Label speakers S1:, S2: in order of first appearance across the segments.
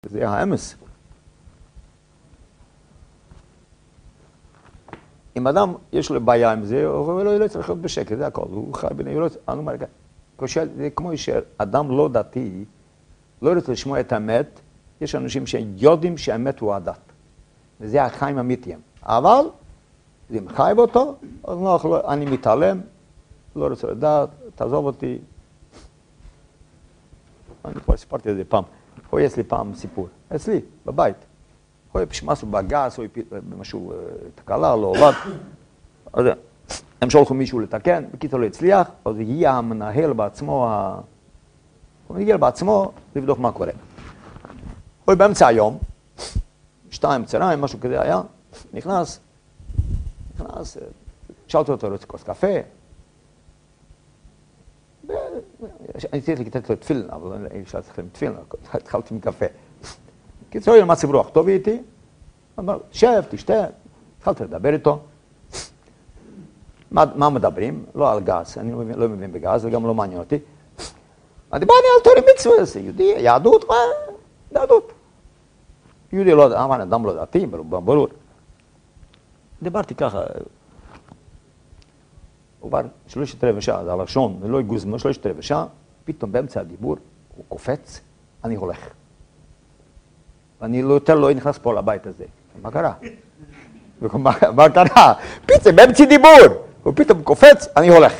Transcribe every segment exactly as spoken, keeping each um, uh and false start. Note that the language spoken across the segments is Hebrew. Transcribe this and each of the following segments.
S1: זה האמס. אם אדם יש לו בעיה עם זה, הוא לא צריך להיות בשקט, זה הכל. הוא חי בני, הוא לא... אני אומר, זה כמו שאדם לא דתי, לא רוצה לשמוע את האמת, יש אנשים שיודעים שהאמת הוא הדת. וזה החיים האמיתיים. אבל, אם חייב אותו, אז נוח לו, אני מתעלם, לא רוצה לדעת, תעזוב אותי. אני כבר סיפרתי את זה פעם. או יש לי פעם סיפור, אצלי, בבית. או יש משהו בגז, או משהו תקלה, לא עובד. אז הם שולחו מישהו לתקן, בקיצור לא הצליח, אז הגיע המנהל בעצמו, הוא הגיע בעצמו לבדוק מה קורה. הוא באמצע היום, שתיים צהריים, משהו כזה היה, נכנס, נכנס, שאלתי אותו, רוצה כוס קפה? אני צריך לתת לו תפילין, אבל אי אפשר צריך לתפילין, התחלתי מקפה. קיצור, היה מצב רוח טוב איתי, אמר, שב, תשתה, התחלתי לדבר איתו. מה מדברים? לא על גז, אני לא מבין בגז, וגם לא מעניין אותי. דיברני על תורה מצווה, זה יהודי, יהדות, יהדות. יהודי לא, אבל אדם לא דתי, ברור. דיברתי ככה, הוא כבר שלושת רבע שעה, זה הלשון, ולא יגוזם, שלושת רבע שעה, פתאום באמצע הדיבור, הוא קופץ, אני הולך. ואני יותר לא נכנס פה לבית הזה. מה קרה? מה קרה? פתאום, באמצע דיבור, הוא פתאום קופץ, אני הולך.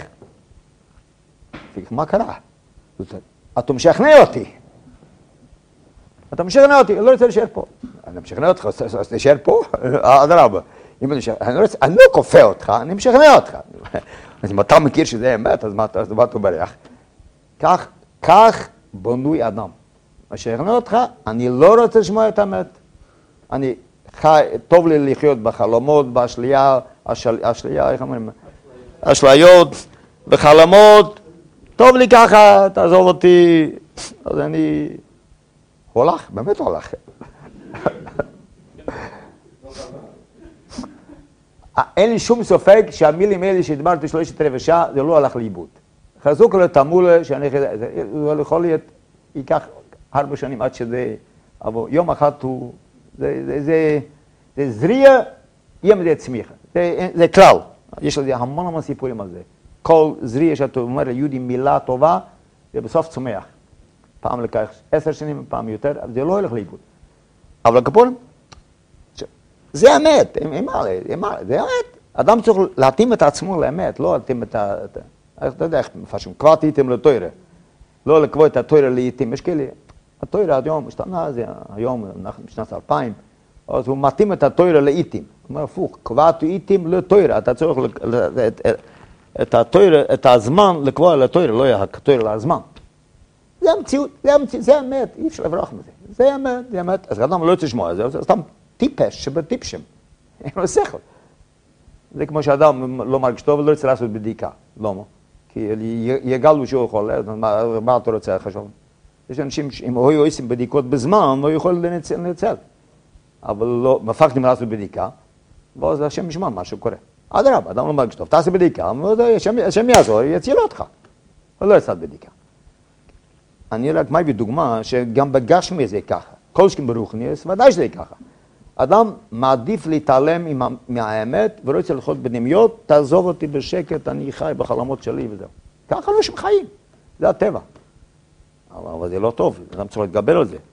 S1: מה קרה? אתה משכנע אותי. אתה משכנע אותי, אני לא רוצה להישאר פה. אני משכנע אותך, אז תישאר פה? אדרבה. אני לא כופה אותך, אני משכנע אותך. אז אם אתה מכיר שזה אמת, אז מה אתה בריח? כך, כך בנוי אדם. משכנע אותך, אני לא רוצה לשמוע את האמת. אני חי, טוב לי לחיות בחלומות, באשליה, אשליה, איך אומרים? אשליות, בחלומות, טוב לי ככה, תעזוב אותי. אז אני הולך, באמת הולך. אין לי שום סופק שהמילים האלה שדיברתי שלושת רבע שעה, זה לא הלך לאיבוד. חזוק לו תמולה, שאני יכול להיות, ייקח ארבע שנים עד שזה, אבל יום אחד הוא, זה, זה, זה, זה זריע, יהיה מזה צמיחה. זה, זה כלל. יש לזה המון המון סיפורים על זה. כל זריע שאתה אומר ליהודי מילה טובה, זה בסוף צומח. פעם לקח עשר שנים, פעם יותר, אבל זה לא הולך לאיבוד. אבל הכפורים, זה אמת, זה אמת. אדם צריך להתאים את עצמו לאמת, לא להתאים את ה... אתה יודע איך מפרשים, קבעתי איתם לתוירה. לא לקבוע את התוירה לעיתים. יש כאלה, התוירה היום השתנה, זה היום, אנחנו בשנת אלפיים, אז הוא מתאים את התוירה לעיתים. הוא אומר, הפוך, קבעתי איתם לתוירה. אתה צריך את התוירה, את הזמן לקבוע לתוירה, לא יהיה התוירה לזמן. זה המציאות, זה המציאות, זה אמת, אי אפשר לברוח מזה. זה אמת, זה אמת. אז אדם לא רוצה לשמוע את זה, אז סתם טיפש שבטיפשים. אין לו שכל. זה כמו שאדם לא מרגיש טוב ולא רוצה לעשות בדיקה. למה? כי יגלו שהוא יכול, מה אתה רוצה לחשוב? יש אנשים שאם היו עושים בדיקות בזמן, לא יכול לנצל. אבל לא, מפחדים לעשות בדיקה, ואז השם ישמע מה שקורה. אדרבה, אדם לא מרגיש טוב, תעשה בדיקה, השם יעזור, יציל אותך. ולא יעשה בדיקה. אני רק מביא דוגמה שגם בגשמי זה ככה. כל שכם ברוחניאס, ודאי שזה ככה. אדם מעדיף להתעלם מהאמת ולא רוצה לחיות בדמיות, תעזוב אותי בשקט, אני חי בחלומות שלי וזהו. ככה אנשים חיים, זה הטבע. אבל זה לא טוב, אדם צריך להתגבר על זה.